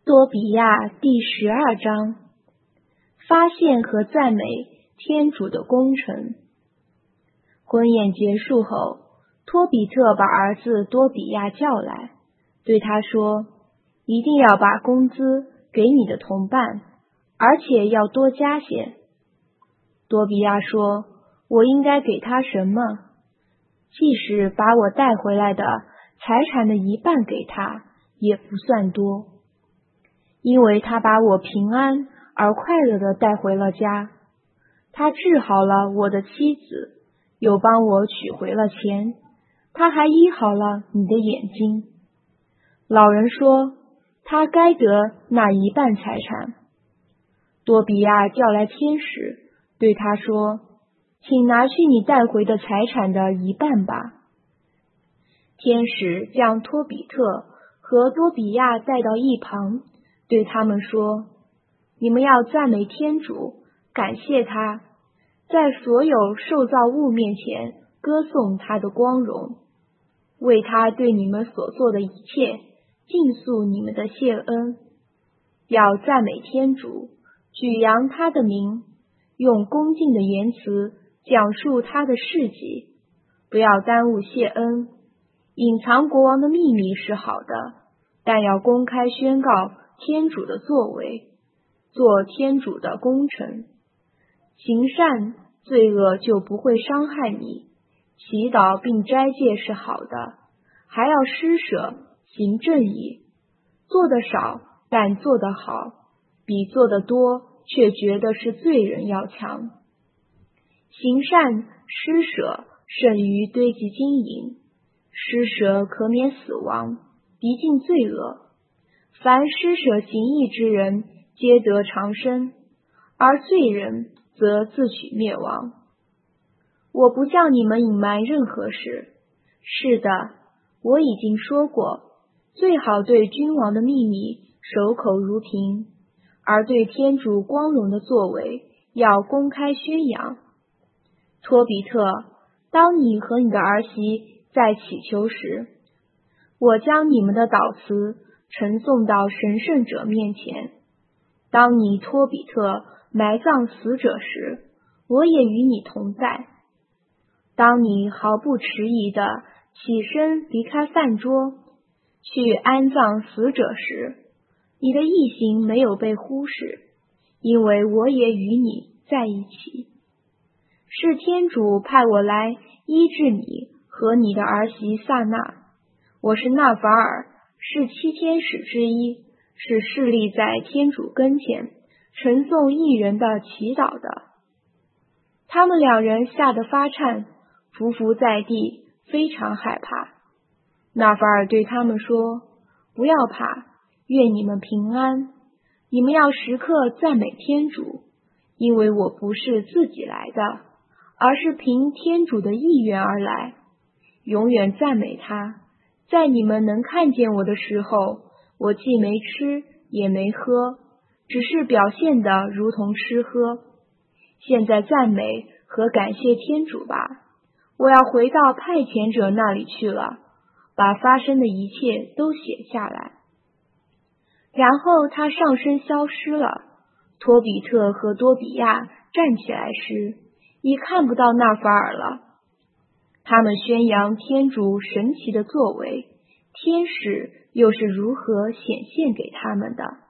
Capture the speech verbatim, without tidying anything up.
多比亚第十二章，发现和赞美天主的功臣。婚宴结束后，托比特把儿子多比亚叫来，对他说，一定要把工资给你的同伴，而且要多加些。多比亚说，我应该给他什么？即使把我带回来的财产的一半给他，也不算多，因为他把我平安而快乐地带回了家。他治好了我的妻子，又帮我取回了钱，他还医好了你的眼睛。老人说，他该得那一半财产。多比亚叫来天使，对他说，请拿去你带回的财产的一半吧。天使将托比特和多比亚带到一旁，对他们说，你们要赞美天主，感谢他，在所有受造物面前歌颂他的光荣，为他对你们所做的一切尽诉你们的谢恩。要赞美天主，举扬他的名，用恭敬的言辞讲述他的事迹，不要耽误谢恩。隐藏国王的秘密是好的，但要公开宣告天主的作为，做天主的功臣。行善，罪恶就不会伤害你；祈祷并斋戒是好的，还要施舍，行正义。做得少，但做得好，比做得多却觉得是罪人要强。行善施舍胜于堆积金银，施舍可免死亡，涤净罪恶。凡施舍行义之人，皆得长生，而罪人则自取灭亡。我不叫你们隐瞒任何事。是的，我已经说过，最好对君王的秘密守口如瓶，而对天主光荣的作为要公开宣扬。托比特，当你和你的儿媳在祈求时，我将你们的祷词呈送到神圣者面前。当你托比特埋葬死者时，我也与你同在。当你毫不迟疑地起身离开饭桌，去安葬死者时，你的义行没有被忽视，因为我也与你在一起。是天主派我来医治你和你的儿媳萨娜。我是纳法尔，是七天使之一，是侍立在天主跟前，呈颂义人的祈祷的。他们两人吓得发颤，匍匐在地，非常害怕。纳法尔对他们说，不要怕，愿你们平安。你们要时刻赞美天主，因为我不是自己来的，而是凭天主的意愿而来。永远赞美他。在你们能看见我的时候，我既没吃也没喝，只是表现得如同吃喝。现在赞美和感谢天主吧。我要回到派遣者那里去了，把发生的一切都写下来。然后他上身消失了。托比特和多比亚站起来时，已看不到纳法尔了。他们宣扬天主神奇的作为，天使又是如何显现给他们的。